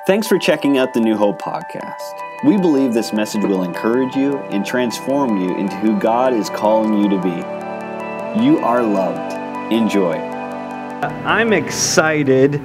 Thanks for checking out the New Hope podcast. We believe this message will encourage you and transform you into who God is calling you to be. You are loved. Enjoy. I'm excited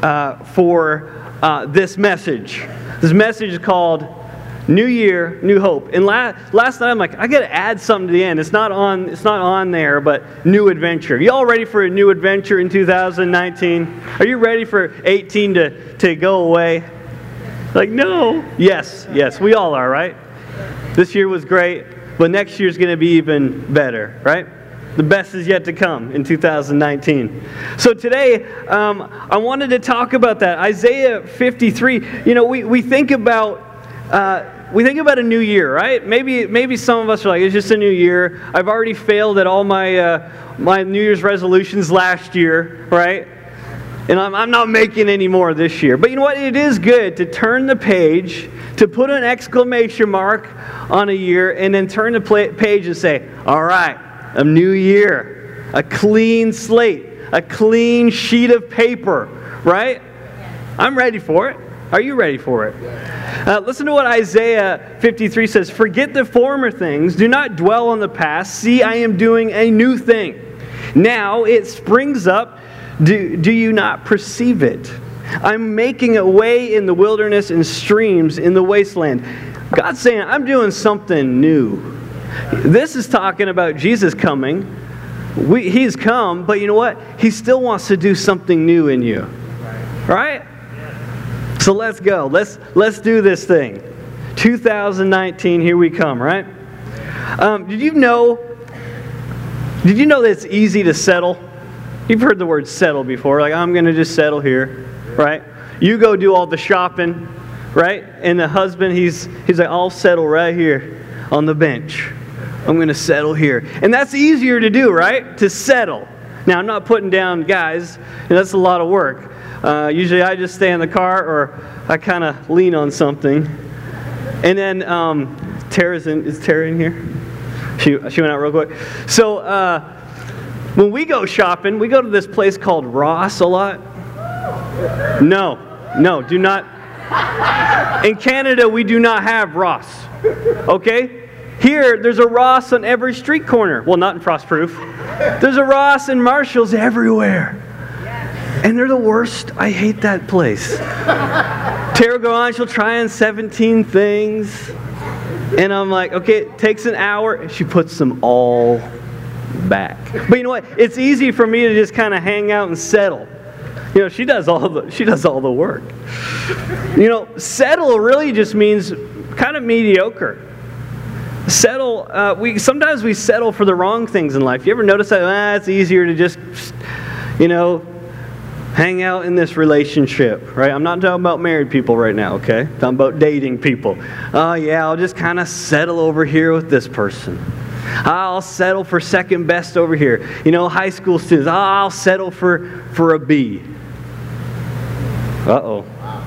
for this message. This message is called New Year, New Hope. And last night I'm like, I got to add something to the end. It's not on there, but new adventure. You all ready for a new adventure in 2019? Are you ready for 18 to go away? Like, no. Yes, we all are, right? This year was great, but next year's going to be even better, right? The best is yet to come in 2019. So today, I wanted to talk about that. Isaiah 53. You know, we think about a new year, right? Maybe some of us are like, it's just a new year. I've already failed at all my my New Year's resolutions last year, right? And I'm not making any more this year. But you know what? It is good to turn the page, to put an exclamation mark on a year, and then turn the page and say, all right, a new year, a clean slate, a clean sheet of paper, right? I'm ready for it. Are you ready for it? Listen to what Isaiah 53 says. Forget the former things. Do not dwell on the past. See, I am doing a new thing. Now it springs up. Do you not perceive it? I'm making a way in the wilderness and streams in the wasteland. God's saying, I'm doing something new. This is talking about Jesus coming. He's come, but you know what? He still wants to do something new in you. Right? So let's go. Let's do this thing. 2019, here we come, right? Did you know that it's easy to settle? You've heard the word settle before. Like, I'm going to just settle here, right? You go do all the shopping, right? And the husband, he's like, I'll settle right here on the bench. I'm going to settle here. And that's easier to do, right? To settle. Now, I'm not putting down guys. And that's a lot of work. Usually I just stay in the car or I kind of lean on something. And then is Tara in here? She went out real quick. So when we go shopping, we go to this place called Ross a lot. No, do not. In Canada, we do not have Ross. Okay? Here, there's a Ross on every street corner. Well, not in Frostproof. There's a Ross and Marshalls everywhere. And they're the worst. I hate that place. Tara will go on, she'll try on 17 things. And I'm like, okay, it takes an hour. And she puts them all back. But you know what? It's easy for me to just kind of hang out and settle. You know, she does all the work. You know, settle really just means kind of mediocre. Settle, sometimes we settle for the wrong things in life. You ever notice that? It's easier to just, hang out in this relationship, right? I'm not talking about married people right now, okay? I'm talking about dating people. Oh, yeah, I'll just kind of settle over here with this person. I'll settle for second best over here. You know, high school students, I'll settle for a B. Uh-oh.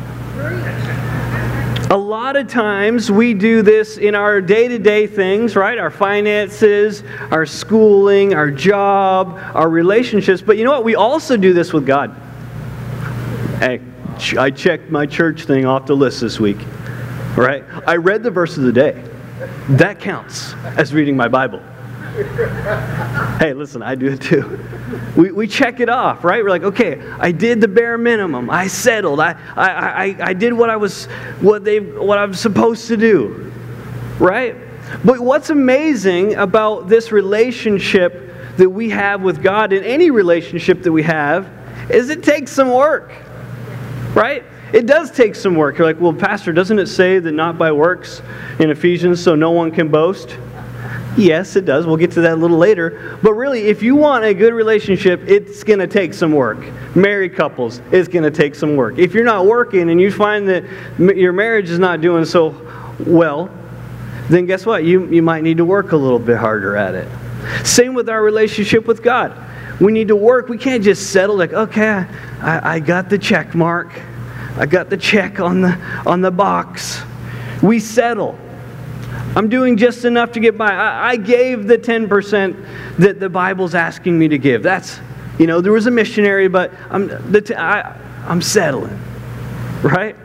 A lot of times we do this in our day-to-day things, right? Our finances, our schooling, our job, our relationships. But you know what? We also do this with God. Hey, I checked my church thing off the list this week, right? I read the verse of the day. That counts as reading my Bible. Hey, listen, I do it too. We check it off, right? We're like, okay, I did the bare minimum. I settled. I did what I was supposed to do, right? But what's amazing about this relationship that we have with God, and any relationship that we have, is it takes some work, right? It does take some work. You're like, well, Pastor, doesn't it say that not by works in Ephesians, so no one can boast? Yes, it does. We'll get to that a little later. But really, if you want a good relationship, it's going to take some work. Married couples, it's going to take some work. If you're not working and you find that your marriage is not doing so well, then guess what? You might need to work a little bit harder at it. Same with our relationship with God. We need to work. We can't just settle like, okay, I got the check mark. I got the check on the box. We settle. I'm doing just enough to get by. I gave the 10% that the Bible's asking me to give. That's, there was a missionary, but I'm settling, right?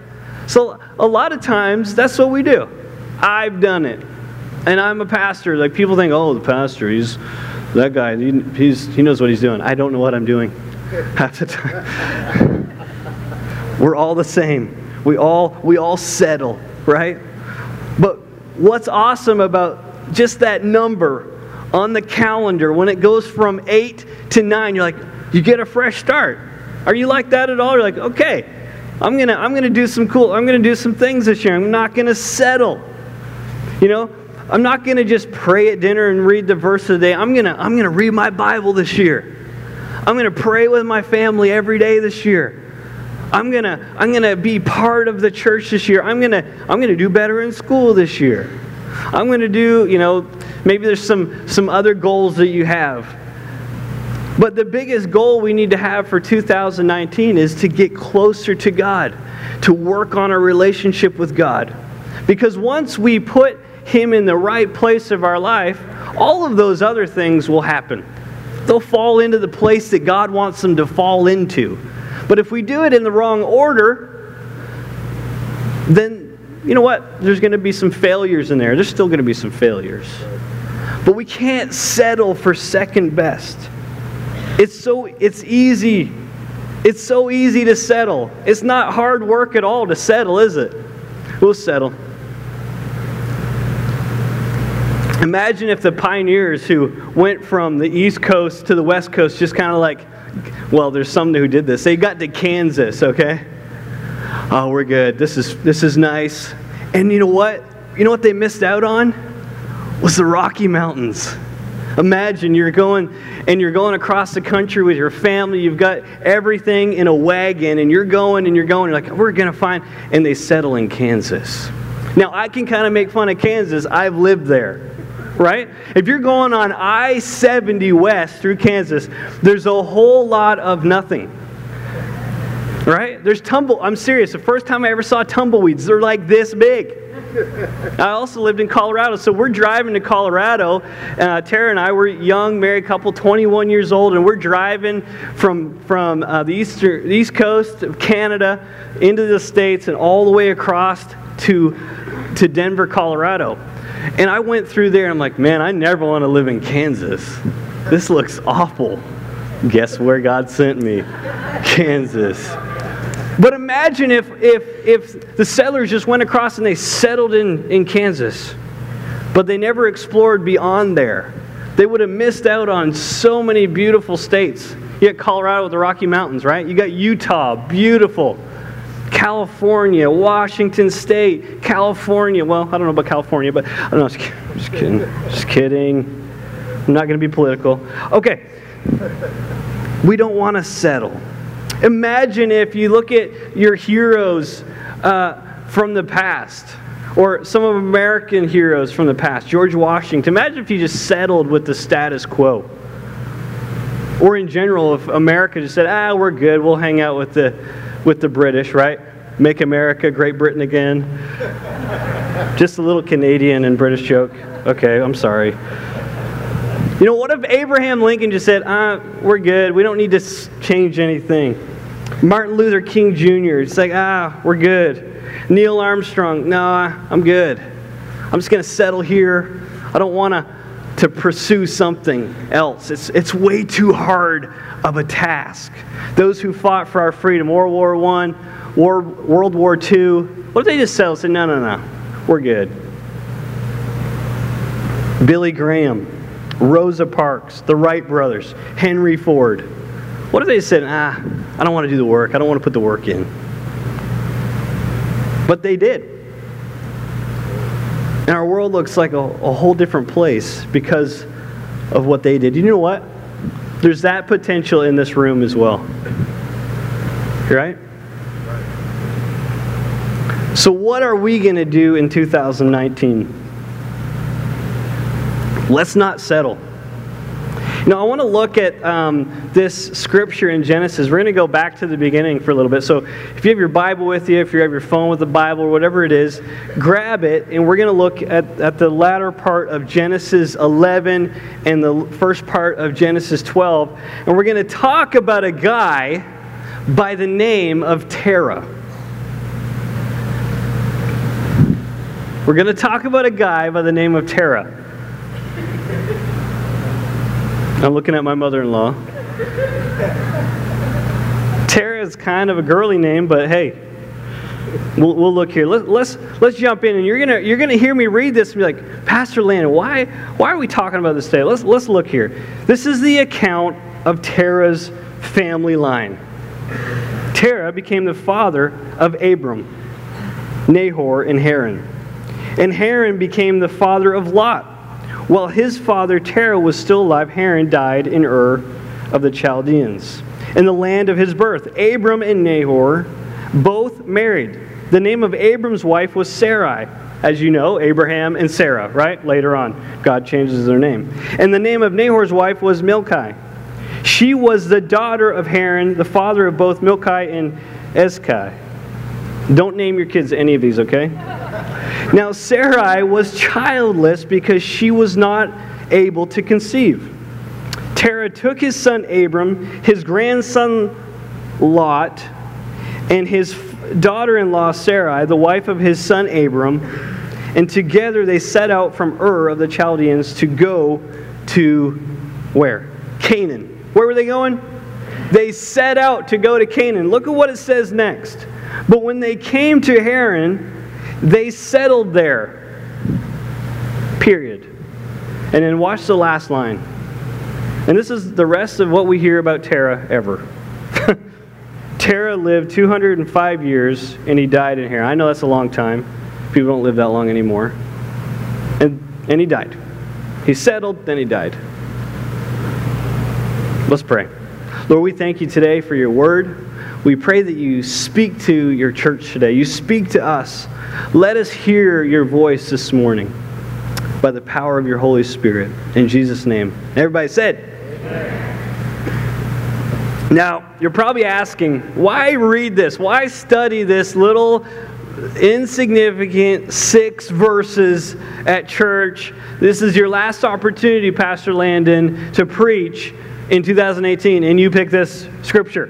So a lot of times, that's what we do. I've done it. And I'm a pastor. Like, people think, oh, the pastor, that guy, he knows what he's doing. I don't know what I'm doing half the time. We're all the same. We all settle, right? But what's awesome about just that number on the calendar, when it goes from 8 to 9, you're like, you get a fresh start. Are you like that at all? You're like, okay, I'm gonna do some things this year. I'm not gonna settle. I'm not gonna just pray at dinner and read the verse of the day. I'm gonna read my Bible this year. I'm gonna pray with my family every day this year. I'm gonna be part of the church this year. I'm gonna do better in school this year. I'm gonna do, maybe there's some other goals that you have. But the biggest goal we need to have for 2019 is to get closer to God, to work on our relationship with God. Because once we put Him in the right place of our life, all of those other things will happen. They'll fall into the place that God wants them to fall into. But if we do it in the wrong order, then, you know what? There's going to be some failures in there. There's still going to be some failures. But we can't settle for second best. It's easy. It's so easy to settle. It's not hard work at all to settle, is it? We'll settle. Imagine if the pioneers who went from the East Coast to the West Coast just kind of like, well, there's some who did this. They got to Kansas, okay? Oh, we're good. This is nice. And you know what? You know what they missed out on? Was the Rocky Mountains. Imagine you're going across the country with your family. You've got everything in a wagon, and you're going. You're like, we're going to find. And they settle in Kansas. Now, I can kind of make fun of Kansas. I've lived there. Right? If you're going on I-70 west through Kansas, there's a whole lot of nothing. Right? I'm serious. The first time I ever saw tumbleweeds, they're like this big. I also lived in Colorado, so we're driving to Colorado. Tara and I were young, married couple, 21 years old, and we're driving from the East Coast of Canada into the States and all the way across to Denver, Colorado. And I went through there and I'm like, man, I never want to live in Kansas. This looks awful. Guess where God sent me? Kansas. But imagine if the settlers just went across and they settled in Kansas, but they never explored beyond there. They would have missed out on so many beautiful states. You got Colorado with the Rocky Mountains, right? You got Utah, beautiful. California, Washington State, California. Well, I don't know about California, but I don't know. Just kidding. Just kidding. I'm not going to be political. Okay. We don't want to settle. Imagine if you look at your heroes from the past, or some of American heroes from the past, George Washington. Imagine if you just settled with the status quo. Or in general, if America just said, we're good, we'll hang out with the British, right? Make America Great Britain again. Just a little Canadian and British joke. Okay, I'm sorry. What if Abraham Lincoln just said, we're good, we don't need to change anything. Martin Luther King Jr., it's like, we're good. Neil Armstrong, no, I'm good. I'm just going to settle here. I don't want to pursue something else. It's way too hard of a task. Those who fought for our freedom, World War I, World War II, what if they just settled and said, no, we're good. Billy Graham, Rosa Parks, the Wright brothers, Henry Ford. What if they said, I don't want to do the work. I don't want to put the work in. But they did. And our world looks like a whole different place because of what they did. You know what? There's that potential in this room as well. Right? So what are we going to do in 2019? Let's not settle. Now, I want to look at this scripture in Genesis. We're going to go back to the beginning for a little bit. So if you have your Bible with you, if you have your phone with the Bible, or whatever it is, grab it, and we're going to look at the latter part of Genesis 11 and the first part of Genesis 12. And we're going to talk about a guy by the name of Terah. We're going to talk about a guy by the name of Terah. I'm looking at my mother-in-law. Terah is kind of a girly name, but hey, we'll look here. Let's jump in, and you're gonna hear me read this and be like, Pastor Landon, why are we talking about this today? Let's look here. This is the account of Terah's family line. Terah became the father of Abram, Nahor, and Haran. And Haran became the father of Lot. While his father Terah was still alive, Haran died in Ur of the Chaldeans, in the land of his birth. Abram and Nahor both married. The name of Abram's wife was Sarai. As you know, Abraham and Sarah, right? Later on, God changes their name. And the name of Nahor's wife was Milcah. She was the daughter of Haran, the father of both Milcah and Ezkai. Don't name your kids any of these, okay? Now, Sarai was childless because she was not able to conceive. Terah took his son Abram, his grandson Lot, and his daughter-in-law Sarai, the wife of his son Abram, and together they set out from Ur of the Chaldeans to go to where? Canaan. Where were they going? They set out to go to Canaan. Look at what it says next. But when they came to Haran, they settled there. Period. And then watch the last line. And this is the rest of what we hear about Terah ever. Terah lived 205 years, and he died in Haran. I know that's a long time. People don't live that long anymore. And he died. He settled, then he died. Let's pray. Lord, we thank you today for your word. We pray that you speak to your church today. You speak to us. Let us hear your voice this morning by the power of your Holy Spirit. In Jesus' name. Everybody said, amen. Now, you're probably asking, why read this? Why study this little insignificant 6 verses at church? This is your last opportunity, Pastor Landon, to preach in 2018, and you pick this scripture.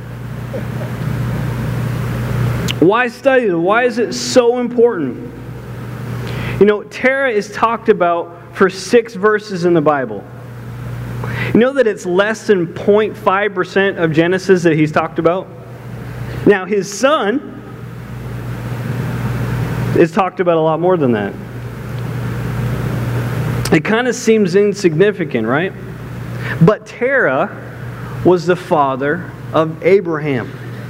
Why study it? Why is it so important? You know, Terah is talked about for 6 verses in the Bible. You know that it's less than 0.5% of Genesis that he's talked about? Now, his son is talked about a lot more than that. It kind of seems insignificant, right? But Terah was the father of Abraham.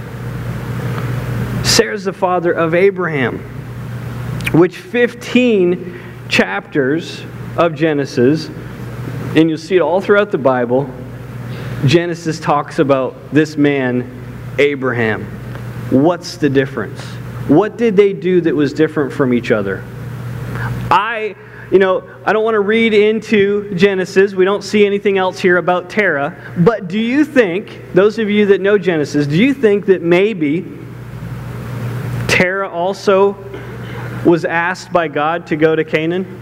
Sarah's the father of Abraham, which 15 chapters of Genesis, and you'll see it all throughout the Bible, Genesis talks about this man, Abraham. What's the difference? What did they do that was different from each other? I don't want to read into Genesis. We don't see anything else here about Terah. But do you think, those of you that know Genesis, do you think that maybe Terah also was asked by God to go to Canaan?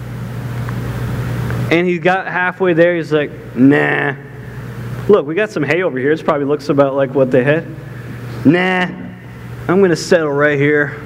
And he got halfway there, he's like, nah. Look, we got some hay over here. It probably looks about like what they had. Nah, I'm going to settle right here.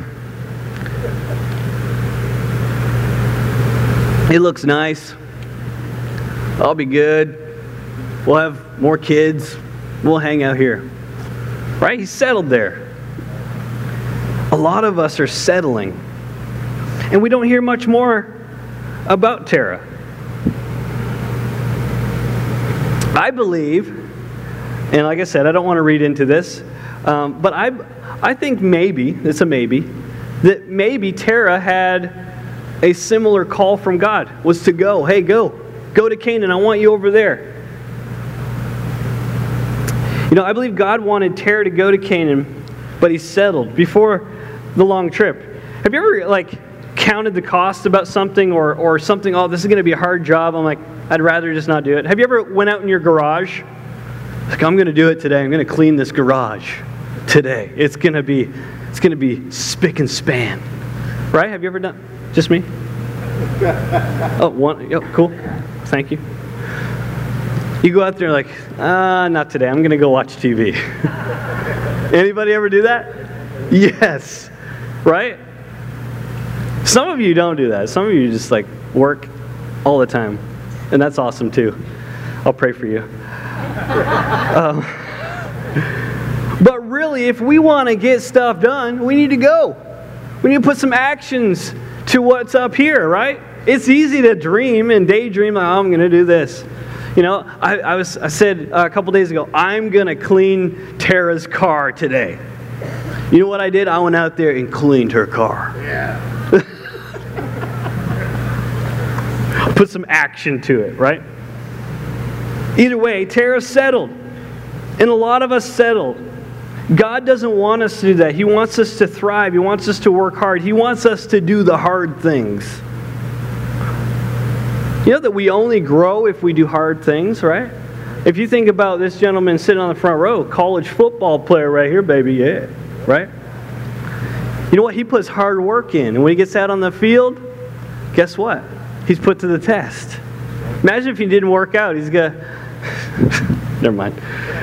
It looks nice. I'll be good. We'll have more kids. We'll hang out here. Right? He settled there. A lot of us are settling. And we don't hear much more about Terah. I believe, and like I said, I don't want to read into this, but I think maybe, it's a maybe, that maybe Terah had a similar call from God, was to go. Hey, go to Canaan. I want you over there. You know, I believe God wanted Terah to go to Canaan, but he settled before the long trip. Have you ever counted the cost about something or something? Oh, this is going to be a hard job. I'm like, I'd rather just not do it. Have you ever went out in your garage? Like, I'm going to do it today. I'm going to clean this garage today. It's going to be spick and span. Right? Have you ever done? Just me? Cool. Thank you. You go out there like, not today. I'm going to go watch TV. Anybody ever do that? Yes. Right? Some of you don't do that. Some of you just like work all the time. And that's awesome too. I'll pray for you. But really, if we want to get stuff done, we need to go. We need to put some actions to what's up here, right? It's easy to dream and daydream, like, oh, I'm going to do this. You know, I said a couple days ago, I'm going to clean Tara's car today. You know what I did? I went out there and cleaned her car. Yeah. Put some action to it, right? Either way, Tara's settled. And a lot of us settled. God doesn't want us to do that. He wants us to thrive. He wants us to work hard. He wants us to do the hard things. You know that we only grow if we do hard things, right? If you think about this gentleman sitting on the front row, college football player right here, baby, yeah, right? You know what? He puts hard work in. And when he gets out on the field, guess what? He's put to the test. Imagine if he didn't work out. He's got... Never mind.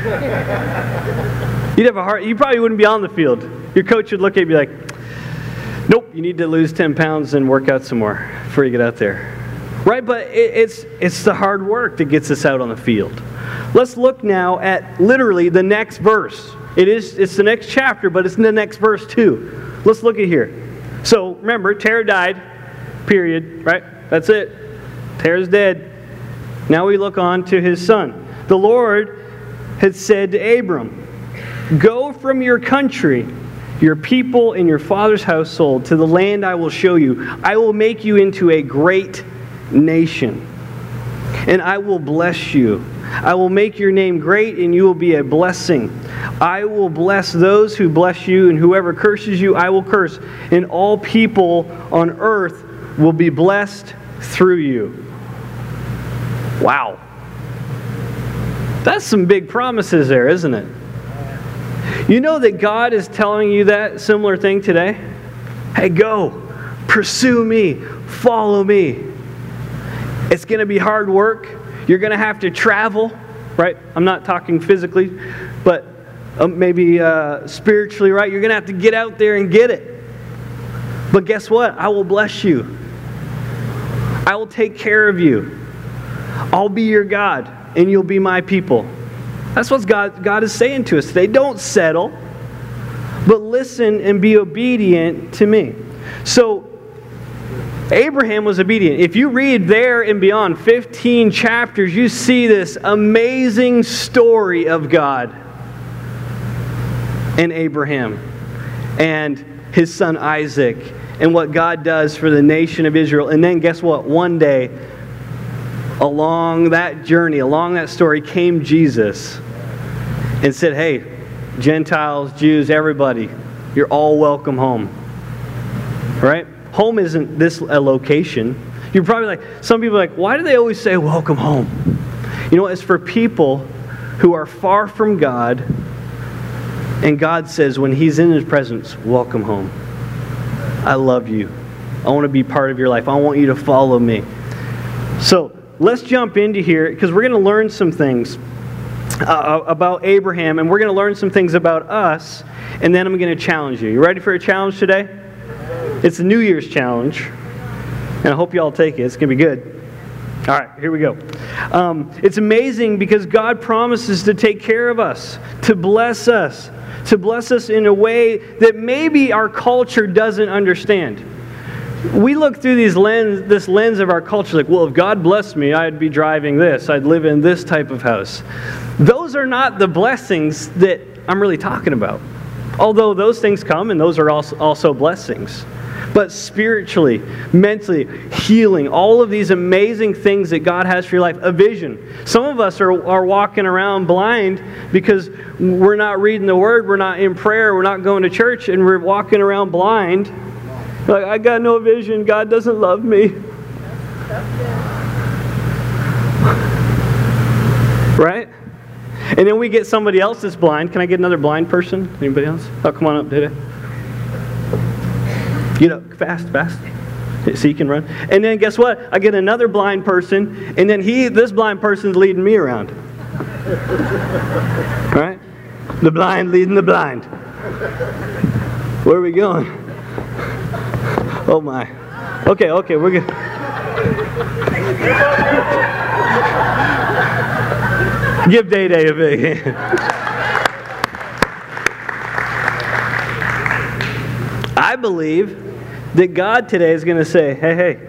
You'd have a hard... You probably wouldn't be on the field. Your coach would look at you and be like, nope, you need to lose 10 pounds and work out some more before you get out there. Right? But it's the hard work that gets us out on the field. Let's look now at literally the next verse. It's the next chapter, but it's in the next verse too. Let's look at here. So remember, Terah died, period, right? That's it. Terah's dead. Now we look on to his son. The Lord had said to Abram, go from your country, your people, and your father's household to the land I will show you. I will make you into a great nation, and I will bless you. I will make your name great, and you will be a blessing. I will bless those who bless you, and whoever curses you, I will curse. And all people on earth will be blessed through you. Wow. That's some big promises there, isn't it? You know that God is telling you that similar thing today? Hey, go. Pursue me. Follow me. It's going to be hard work. You're going to have to travel, right? I'm not talking physically, but maybe spiritually, right? You're going to have to get out there and get it. But guess what? I will bless you. I will take care of you. I'll be your God, and you'll be my people. That's what God is saying to us today. Don't settle, but listen and be obedient to me. So, Abraham was obedient. If you read there and beyond 15 chapters, you see this amazing story of God and Abraham and his son Isaac and what God does for the nation of Israel. And then guess what? One day, along that journey, along that story, came Jesus and said, hey, Gentiles, Jews, everybody, you're all welcome home. Right? Home isn't this a location. You're probably like, some people are like, why do they always say welcome home? You know, it's for people who are far from God, and God says when He's in His presence, welcome home. I love you. I want to be part of your life. I want you to follow me. So let's jump into here because we're going to learn some things about Abraham, and we're going to learn some things about us, and then I'm going to challenge you. You ready for a challenge today? It's a New Year's challenge, and I hope you all take it. It's going to be good. All right, here we go. It's amazing because God promises to take care of us, to bless us in a way that maybe our culture doesn't understand. We look through this lens of our culture like, well, if God blessed me, I'd be driving this. I'd live in this type of house. Those are not the blessings that I'm really talking about. Although those things come, and those are also blessings. But spiritually, mentally, healing, all of these amazing things that God has for your life. A vision. Some of us are walking around blind because we're not reading the Word, we're not in prayer, we're not going to church, and we're walking around blind. Like, I got no vision, God doesn't love me. Right? And then we get somebody else that's blind. Can I get another blind person? Anybody else? Oh, come on up, Dede. Get up, fast. So you can run. And then guess what? I get another blind person, and then this blind person's leading me around. Right? The blind leading the blind. Where are we going? Oh my. Okay, we're good. Give Day Day a big hand. I believe that God today is going to say, hey,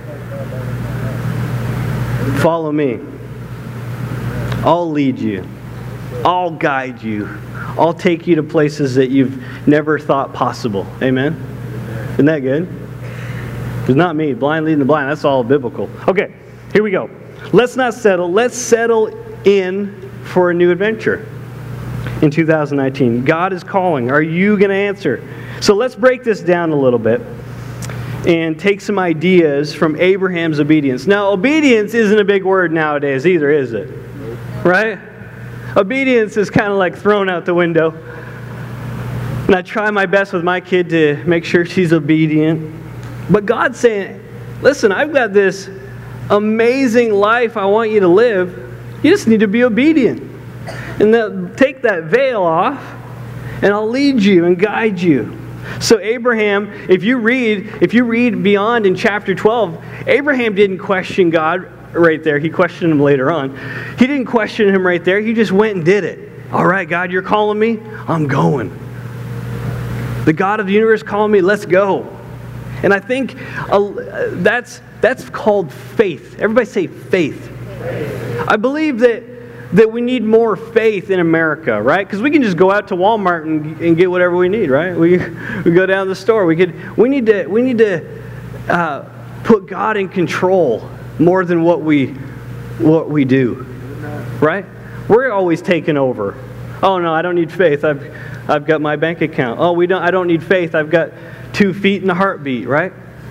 follow me. I'll lead you. I'll guide you. I'll take you to places that you've never thought possible. Amen? Isn't that good? It's not me. Blind leading the blind. That's all biblical. Okay, here we go. Let's not settle. Let's settle in for a new adventure in 2019. God is calling. Are you going to answer? So let's break this down a little bit and take some ideas from Abraham's obedience. Now, obedience isn't a big word nowadays either, is it? Right? Obedience is kind of like thrown out the window. And I try my best with my kid to make sure she's obedient. But God's saying, listen, I've got this amazing life I want you to live. You just need to be obedient. And take that veil off, and I'll lead you and guide you. So Abraham, if you read beyond in chapter 12, Abraham didn't question God right there. He questioned him later on. He didn't question him right there. He just went and did it. All right, God, you're calling me? I'm going. The God of the universe calling me? Let's go. And I think that's called faith. Everybody say faith. I believe that we need more faith in America, right? Because we can just go out to Walmart and get whatever we need, right? We go down to the store. We need to put God in control more than what we do, right? We're always taking over. Oh no, I don't need faith. I've got my bank account. Oh, I don't need faith. I've got 2 feet and a heartbeat, right?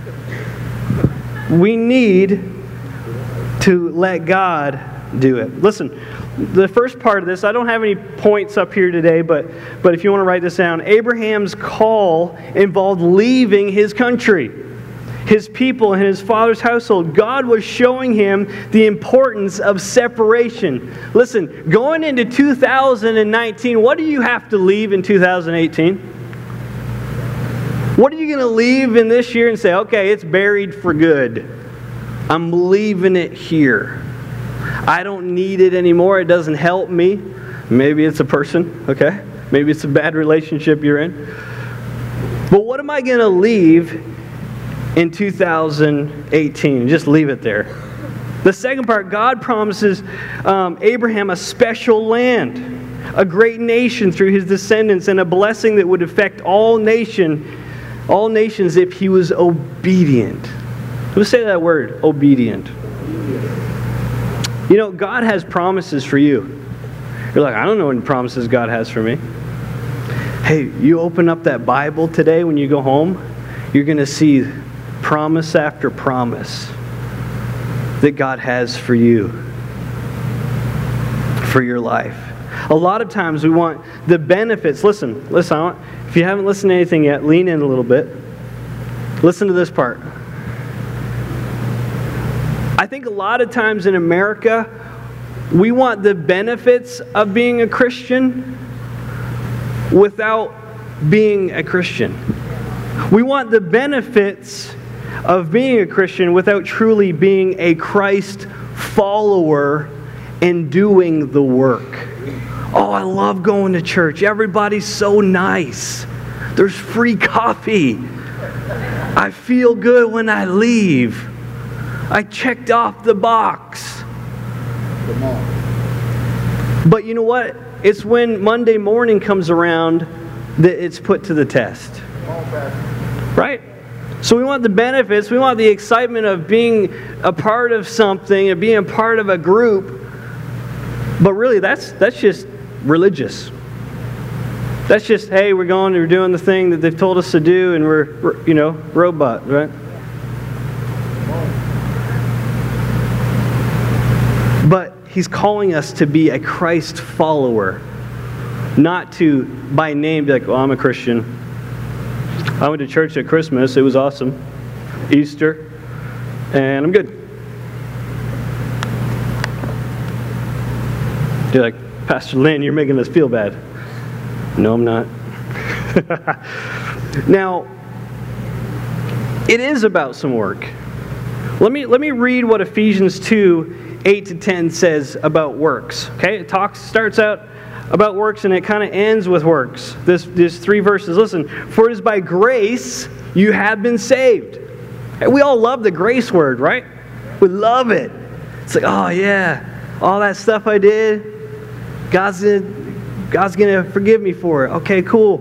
We need to let God do it. Listen, the first part of this, I don't have any points up here today, but if you want to write this down, Abraham's call involved leaving his country, his people, and his father's household. God was showing him the importance of separation. Listen, going into 2019, what do you have to leave in 2018? What are you going to leave in this year and say, okay, it's buried for good. I'm leaving it here. I don't need it anymore. It doesn't help me. Maybe it's a person, okay? Maybe it's a bad relationship you're in. But what am I going to leave in 2018? Just leave it there. The second part, God promises Abraham a special land, a great nation through his descendants, and a blessing that would affect all nations if he was obedient. Let's say that word, obedient. You know, God has promises for you. You're like, I don't know what promises God has for me. Hey, you open up that Bible today when you go home, you're going to see promise after promise that God has for you, for your life. A lot of times we want the benefits. Listen, if you haven't listened to anything yet, lean in a little bit. Listen to this part. I think a lot of times in America, we want the benefits of being a Christian without being a Christian. We want the benefits of being a Christian without truly being a Christ follower and doing the work. Oh, I love going to church. Everybody's so nice. There's free coffee. I feel good when I leave. I checked off the box. But you know what? It's when Monday morning comes around that it's put to the test. Right? So we want the benefits. We want the excitement of being a part of something and being a part of a group. But really, that's just religious. That's just, hey, we're doing the thing that they've told us to do, and we're robot, right? But he's calling us to be a Christ follower, not to, by name, be like, well, I'm a Christian. I went to church at Christmas. It was awesome. Easter. And I'm good. You're like, Pastor Lynn, you're making us feel bad. No, I'm not. Now, It is about some work. Let me read what Ephesians 2:8-10 says about works. Okay, it starts out about works and it kind of ends with works. There's 3 verses. Listen, for it is by grace you have been saved. We all love the grace word, right? We love it. It's like, oh yeah, all that stuff I did, God's gonna forgive me for it. Okay, cool.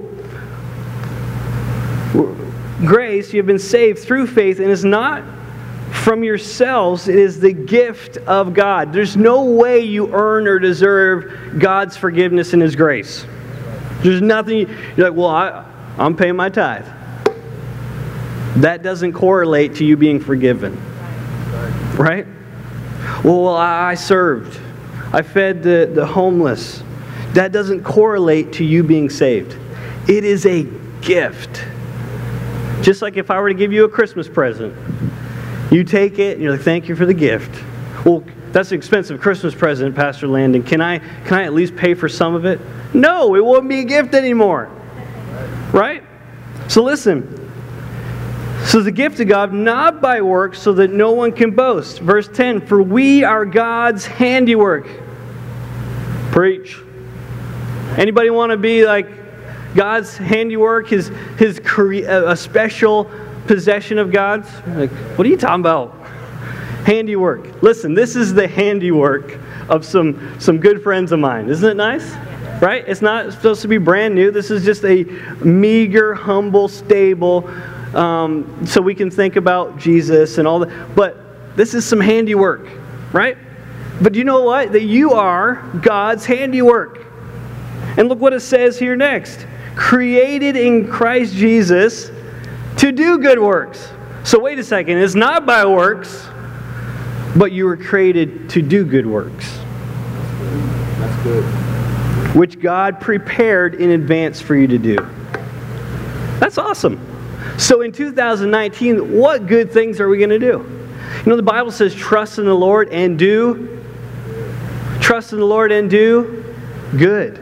Grace, you have been saved through faith, and it's not from yourselves, it is the gift of God. There's no way you earn or deserve God's forgiveness and His grace. There's nothing, you're like, well, I'm paying my tithe. That doesn't correlate to you being forgiven. Right? Well, I served. I fed the homeless. That doesn't correlate to you being saved. It is a gift. Just like if I were to give you a Christmas present, you take it and you're like, thank you for the gift. Well, that's an expensive Christmas present, Pastor Landon. Can I at least pay for some of it? No, it won't be a gift anymore. Right? So listen. So the gift of God, not by works, so that no one can boast. Verse 10, for we are God's handiwork. Preach. Anybody want to be like God's handiwork, a special possession of God's? Like, what are you talking about? Handiwork. Listen, this is the handiwork of some good friends of mine. Isn't it nice? Right? It's not supposed to be brand new. This is just a meager, humble, stable, so we can think about Jesus and all that. But this is some handiwork, right? But you know what? That you are God's handiwork. And look what it says here next. Created in Christ Jesus to do good works. So wait a second. It's not by works, but you were created to do good works. That's good. Which God prepared in advance for you to do. That's awesome. So in 2019, what good things are we going to do? You know, the Bible says trust in the Lord and do. Trust in the Lord and do good.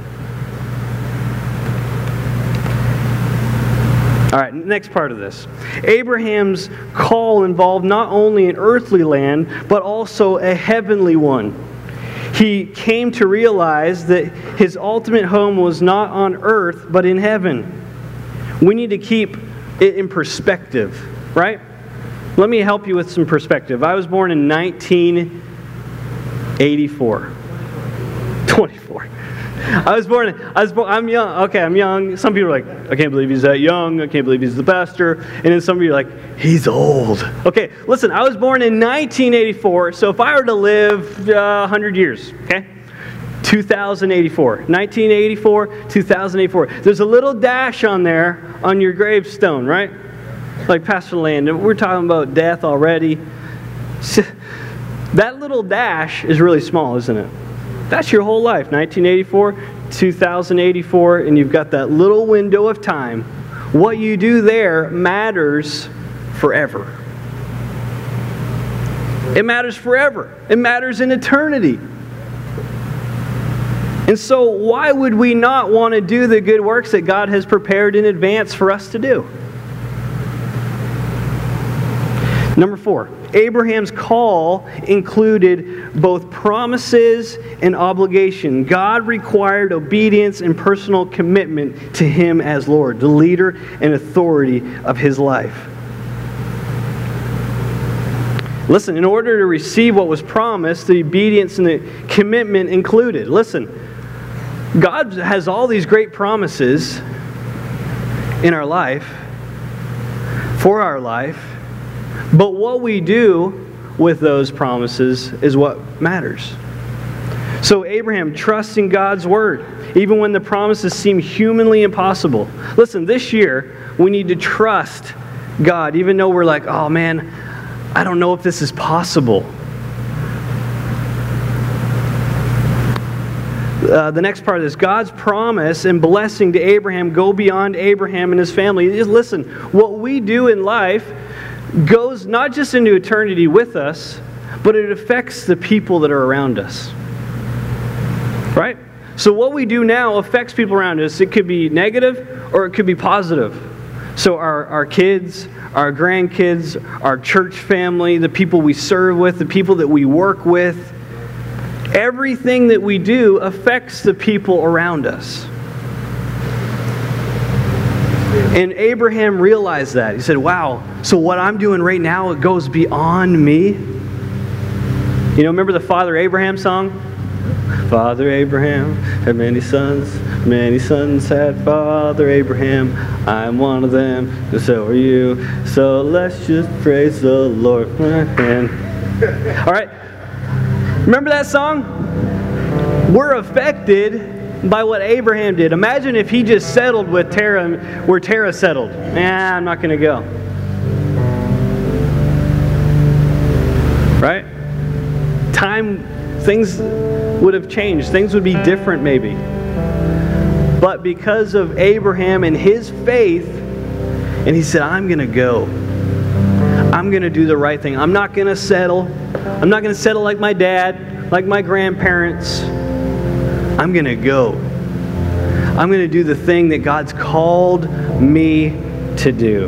All right, next part of this. Abraham's call involved not only an earthly land, but also a heavenly one. He came to realize that his ultimate home was not on earth, but in heaven. We need to keep it in perspective, right? Let me help you with some perspective. I was born in 1984. 24. I'm young. Okay, I'm young. Some people are like, I can't believe he's that young. I can't believe he's the pastor. And then some of you are like, he's old. Okay, listen, I was born in 1984. So if I were to live 100 years, okay? 2084. 1984, 2084. There's a little dash on there on your gravestone, right? Like Pastor Landon, we're talking about death already. That little dash is really small, isn't it? That's your whole life. 1984, 2084, and you've got that little window of time. What you do there matters forever. It matters forever. It matters in eternity. And so why would we not want to do the good works that God has prepared in advance for us to do? Number 4, Abraham's call included both promises and obligation. God required obedience and personal commitment to Him as Lord, the leader and authority of his life. Listen, in order to receive what was promised, the obedience and the commitment included. Listen, God has all these great promises in our life, for our life, but what we do with those promises is what matters. So Abraham trusts in God's word, even when the promises seem humanly impossible. Listen, this year, we need to trust God, even though we're like, oh man, I don't know if this is possible. The next part of this, God's promise and blessing to Abraham go beyond Abraham and his family. Listen, what we do in life goes not just into eternity with us, but it affects the people that are around us. Right? So what we do now affects people around us. It could be negative or it could be positive. So our kids, our grandkids, our church family, the people we serve with, the people that we work with, everything that we do affects the people around us. And Abraham realized that. He said, wow, so what I'm doing right now, it goes beyond me. You know, remember the Father Abraham song? Father Abraham had many sons had Father Abraham. I'm one of them, and so are you. So let's just praise the Lord. All right, remember that song? We're affected by what Abraham did. Imagine if he just settled with Terah where Terah settled. Nah, I'm not going to go. Right? Things would have changed. Things would be different maybe. But because of Abraham and his faith, and he said, I'm going to go. I'm going to do the right thing. I'm not going to settle. I'm not going to settle like my dad, like my grandparents. I'm going to go. I'm going to do the thing that God's called me to do.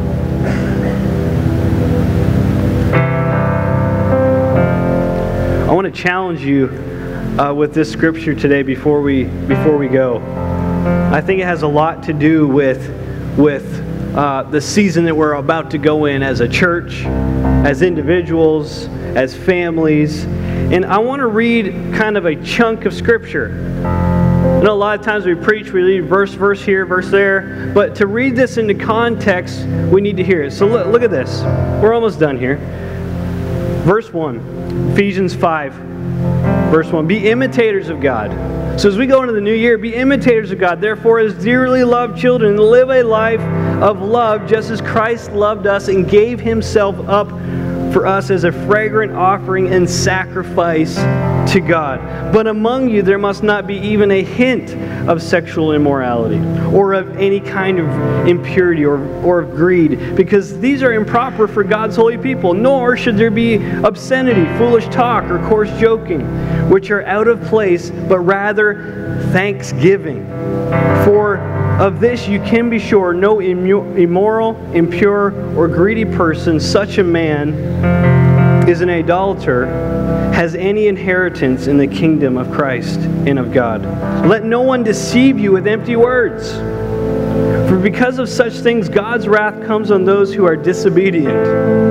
I want to challenge you with this scripture today before we go. I think it has a lot to do with the season that we're about to go in as a church, as individuals, as families. And I want to read kind of a chunk of scripture. I know a lot of times we preach, we read verse here, verse there. But to read this into context, we need to hear it. So look at this. We're almost done here. Verse 1, Ephesians 5, verse 1. Be imitators of God. So as we go into the new year, be imitators of God. Therefore, as dearly loved children, live a life of love just as Christ loved us and gave himself up for us as a fragrant offering and sacrifice to God. But among you there must not be even a hint of sexual immorality or of any kind of impurity or of greed, because these are improper for God's holy people. Nor should there be obscenity, foolish talk, or coarse joking, which are out of place, but rather thanksgiving. For of this you can be sure, no immoral, impure, or greedy person, such a man is an idolater, has any inheritance in the kingdom of Christ and of God. Let no one deceive you with empty words. For because of such things, God's wrath comes on those who are disobedient.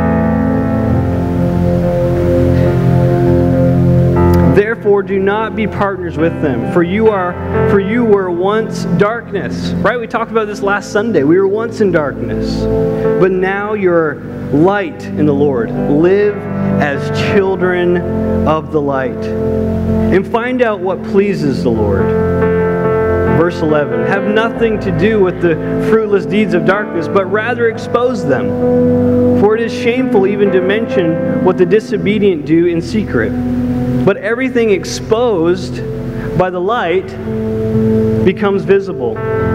Therefore, do not be partners with them, for you were once darkness. Right? We talked about this last Sunday. We were once in darkness, but now you're light in the Lord. Live as children of the light, and find out what pleases the Lord. Verse 11, have nothing to do with the fruitless deeds of darkness, but rather expose them. For it is shameful even to mention what the disobedient do in secret. But everything exposed by the light becomes visible.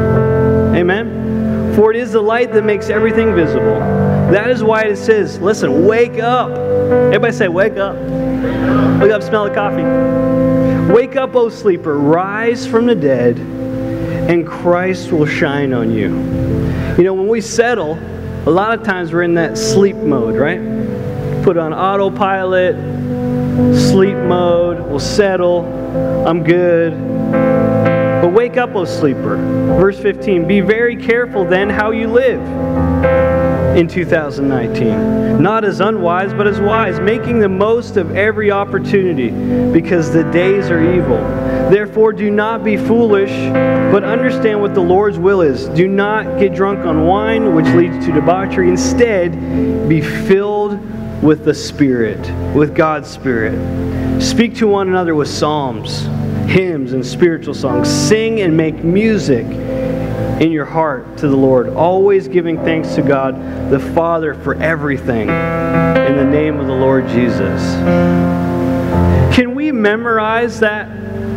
Amen? For it is the light that makes everything visible. That is why it says, listen, wake up. Everybody say, wake up. Wake up, smell the coffee. Wake up, O sleeper, rise from the dead, and Christ will shine on you. You know, when we settle, a lot of times we're in that sleep mode, right? Put on autopilot, sleep mode, we'll settle, I'm good. But wake up, O sleeper. Verse 15, be very careful then how you live in 2019. Not as unwise, but as wise, making the most of every opportunity, because the days are evil. Therefore, do not be foolish, but understand what the Lord's will is. Do not get drunk on wine, which leads to debauchery. Instead, be filled with the Spirit, with God's Spirit. Speak to one another with psalms, hymns, and spiritual songs. Sing and make music in your heart to the Lord, always giving thanks to God the Father for everything in the name of the Lord Jesus. Can we memorize that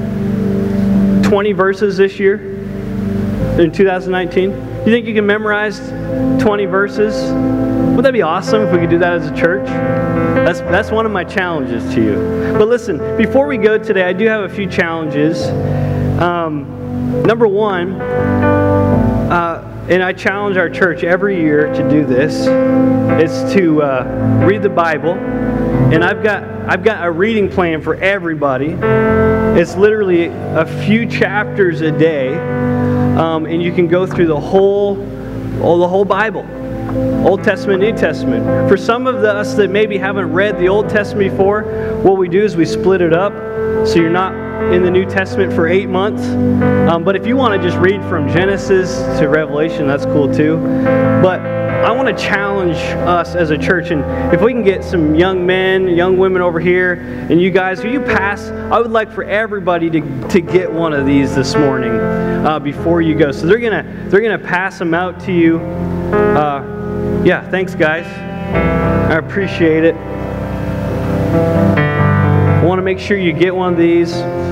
20 verses this year in 2019? You think you can memorize 20 verses? Would that be awesome if we could do that as a church? That's one of my challenges to you. But listen, before we go today, I do have a few challenges. Number one, and I challenge our church every year to do this, is to read the Bible. And I've got a reading plan for everybody. It's literally a few chapters a day, and you can go through the whole Bible, Old Testament, New Testament. For some of us that maybe haven't read the Old Testament before, what we do is we split it up, so you're not in the New Testament for 8 months. But if you want to just read from Genesis to Revelation, that's cool too. But I want to challenge us as a church, and if we can get some young men, young women over here, and you guys, will you pass? I would like for everybody to get one of these this morning before you go. So they're gonna pass them out to you. Yeah, thanks guys. I appreciate it. I want to make sure you get one of these.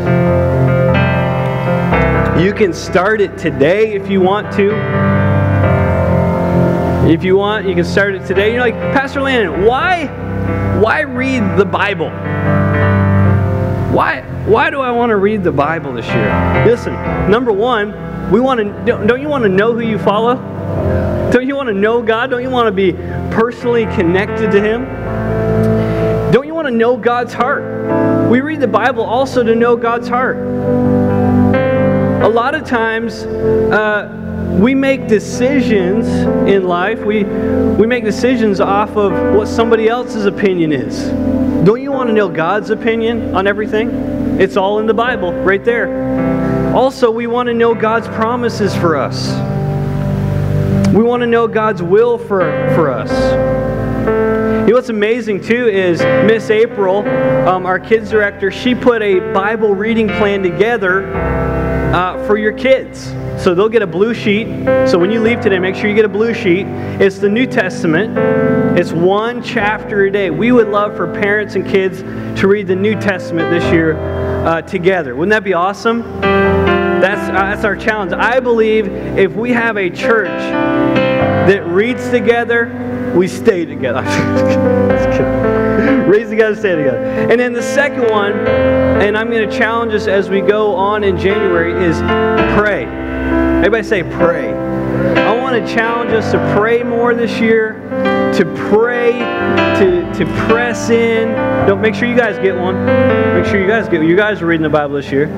You can start it today if you want to. If you want, you can start it today. You're like, Pastor Landon, why read the Bible? Why do I want to read the Bible this year? Listen, number one, don't you want to know who you follow? Don't you want to know God? Don't you want to be personally connected to Him? Don't you want to know God's heart? We read the Bible also to know God's heart. A lot of times, we make decisions in life. We make decisions off of what somebody else's opinion is. Don't you want to know God's opinion on everything? It's all in the Bible, right there. Also, we want to know God's promises for us. We want to know God's will for us. You know what's amazing too is Miss April, our kids director, she put a Bible reading plan together for your kids. So they'll get a blue sheet. So when you leave today, make sure you get a blue sheet. It's the New Testament. It's one chapter a day. We would love for parents and kids to read the New Testament this year together. Wouldn't that be awesome? That's our challenge. I believe if we have a church that reads together, we stay together. Reads together, stay together. And then the second one, and I'm going to challenge us as we go on in January, is pray. Everybody say pray. I want to challenge us to pray more this year, to pray, to press in. Don't make sure you guys get one. Make sure you guys get one. You guys are reading the Bible this year.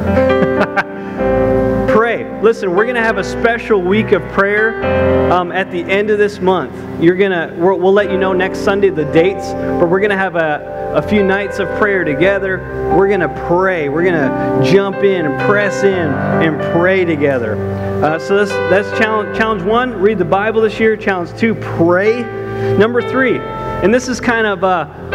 Pray. Listen, we're going to have a special week of prayer at the end of this month. We'll let you know next Sunday the dates, but we're going to have a few nights of prayer together. We're going to pray. We're going to jump in and press in and pray together. So that's challenge one, read the Bible this year. Challenge two, pray. Number three, and this is kind of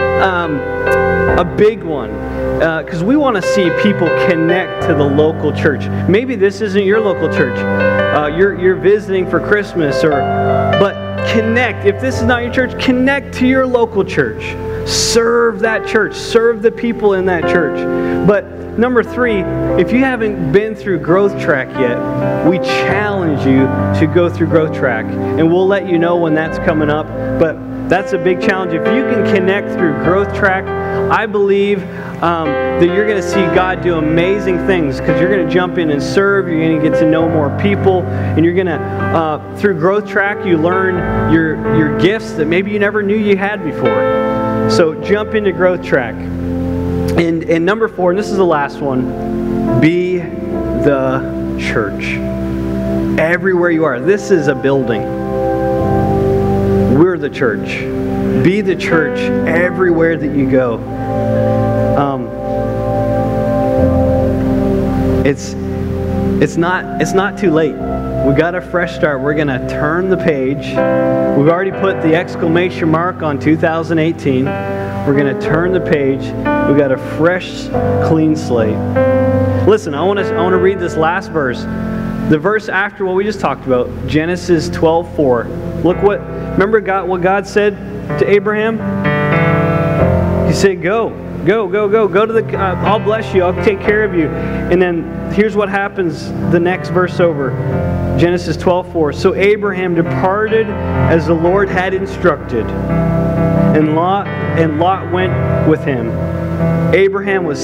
a big one, because we want to see people connect to the local church. Maybe this isn't your local church. You're visiting for Christmas, but connect. If this is not your church, connect to your local church. Serve that church. Serve the people in that church. But number three, if you haven't been through Growth Track yet, we challenge you to go through Growth Track. And we'll let you know when that's coming up. But that's a big challenge. If you can connect through Growth Track, I believe that you're going to see God do amazing things, because you're going to jump in and serve. You're going to get to know more people, and you're going to, through Growth Track, you learn your gifts that maybe you never knew you had before. So jump into Growth Track. And number four, and this is the last one, be the church. Everywhere you are. This is a building. We're the church. Be the church everywhere that you go. It's not too late. We got a fresh start. We're going to turn the page. We've already put the exclamation mark on 2018. We're going to turn the page. We've got a fresh, clean slate. Listen, I want to read this last verse. The verse after what we just talked about, Genesis 12:4. Look remember what God said to Abraham? He said, go to the, I'll bless you, I'll take care of you. And then here's what happens the next verse over, Genesis 12:4. So Abraham departed as the Lord had instructed, and Lot went with him. Abraham was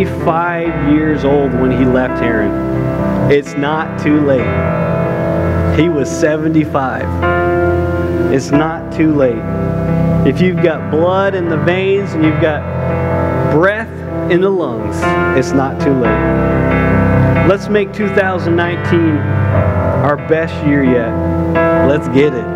75 years old when he left Haran. It's not too late. He was 75. It's not too late. If you've got blood in the veins and you've got breath in the lungs, it's not too late. Let's make 2019 our best year yet. Let's get it.